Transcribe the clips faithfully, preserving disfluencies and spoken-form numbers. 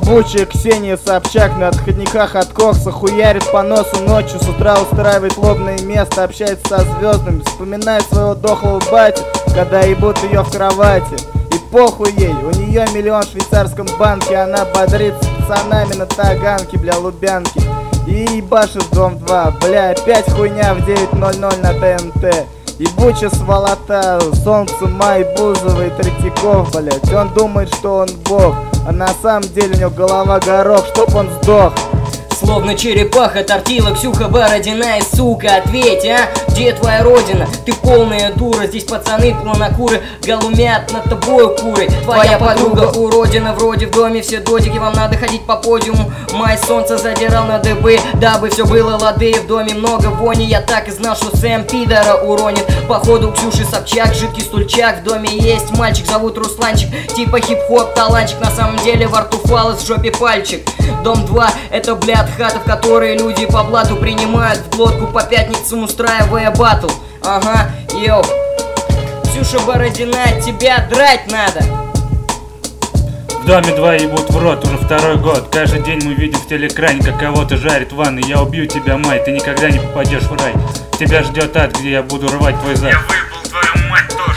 Ебучая Ксения Собчак на отходниках от кокса хуярит по носу ночью, с утра устраивает лобное место, общается со звездами, вспоминает своего дохлого батю, когда ебут ее в кровати. И похуй ей, у нее миллион в швейцарском банке, она бодрит с пацанами на Таганке, бля, Лубянки. И ебашит Дом два, бля, опять хуйня в девять ноль ноль на ТНТ. Ебучая сволота, Солнце, Май, Бузова и Третьяков, блять. Он думает, что он бог, а на самом деле у него голова горох, чтоб он сдох. Словно черепаха, тортила, Ксюха Бородина и сука, ответь, а? Где твоя родина? Ты полная дура, здесь пацаны клонокуры галумят над тобой куры. Твоя подруга уродина, вроде в доме все додики, вам надо ходить по подиуму. Май солнце задирал на дыбы, дабы все было лады, в доме много вони. Я так и знал, что Сэм пидора уронит. Походу Ксюши Собчак, жидкий стульчак. В доме есть мальчик, зовут Русланчик, типа хип-хоп таланчик, на самом деле во рту фалос, в жопе пальчик. Дом два это, блядь, хата, в которой люди по блату принимают в глотку по пятницам, устраивая батл. Ага, йоу. Ксюша Бородина, тебя драть надо. В доме два ебут в рот уже второй год. Каждый день мы видим в телеэкране, как кого-то жарит в ванной. Я убью тебя, Май, ты никогда не попадешь в рай. Тебя ждет ад, где я буду рвать твой зад. Я выебал твою мать тоже.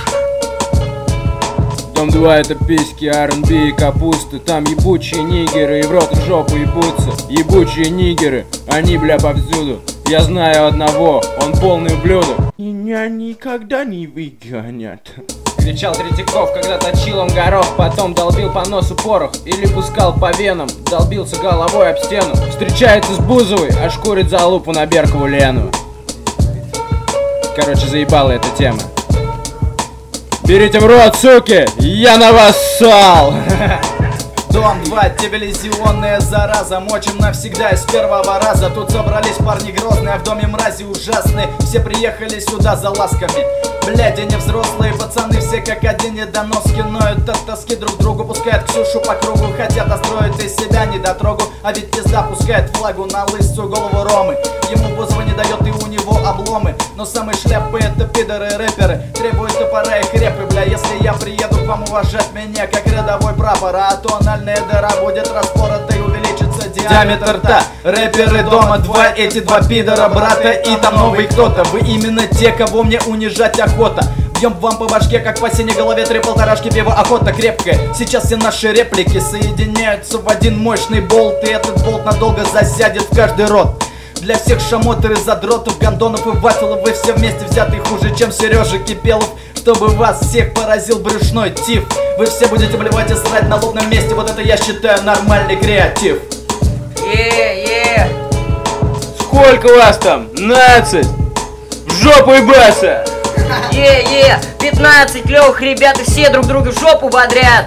Дом два это письки, ар энд би и капуста. Там ебучие нигеры и в рот в жопу ебутся. Ебучие нигеры, они, бля, повсюду. Я знаю одного, он полный ублюдок. Меня никогда не выгонят. Кричал Третьяков, когда точил он горох. Потом долбил по носу порох или пускал по венам. Долбился головой об стену. Встречается с Бузовой, а шкурит за лупу на Беркову Лену. Короче, заебала эта тема. Берите в рот, суки, я на вас ссал. Дом два, телевизионная зараза, мочим навсегда из первого раза. Тут собрались парни грозные, а в доме мрази ужасные. Все приехали сюда за ласками. Блядь, они взрослые пацаны, все как один недоноски. Ноют от тоски друг другу, пускают Ксюшу по кругу. Хотят остроить из себя недотрогу, а ведь пизда пускает флагу на лысую голову Ромы. Ему Бузова не дает и у него обломы. Но самые шляпы это пидоры рэперы. Требуют топора и хрепы, бля. Если я приеду к вам уважать меня как рядовой прапор, а то анальная дыра будет распорота и увеличится диаметр рта. Рэперы дома два, эти два пидора брата. И там новый кто-то, вы именно те, кого мне унижать охота. Бьем вам по башке, как по синей голове, три полторашки пива, охота крепкая. Сейчас все наши реплики соединяются в один мощный болт. И этот болт надолго засядет в каждый рот. Для всех шамотер и задротов, гондонов и вафелов, вы все вместе взяты хуже, чем Сережа Кипелов. Чтобы вас всех поразил брюшной тиф, вы все будете блевать и срать на лобном месте. Вот это я считаю нормальный креатив. Е, е. Сколько вас там? Нацать! В жопу ебаться! Е, е. пятнадцать клёвых ребят и все друг друга в жопу бодрят.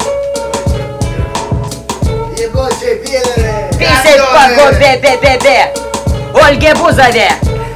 Ебучие пидоры! Писать по губе, пе-пе-пе. Ольге Бузове.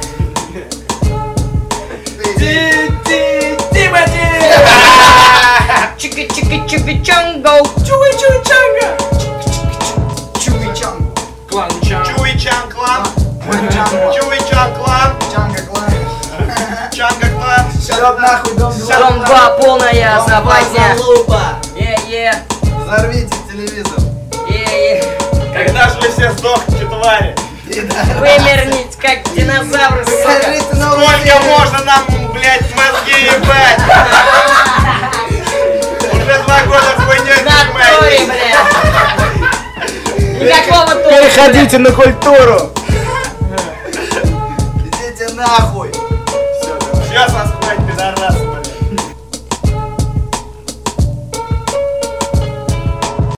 Чики-чики-чики-чанго. Чуи-чуи-чанго. Чуи-чанго. Клан Чанго. Чуи-чан клан. Чанго. Чуи-чан клан. Чанго клан. Чанго клан. Шарот нахуй, дом два. Дом два полная западня. Залупа. Е-е. Взорвите телевизор. Е-е. Когда же вы все сдохнете, твари? Вымернить, как динозавры, сука. Покажите новую Сколько серию. можно нам, блядь, мозги ебать? Уже два года хуйней На туре, занимаетесь. блядь. Никакого тура. Переходите на культуру. Идите нахуй. Все, сосать, пидорас.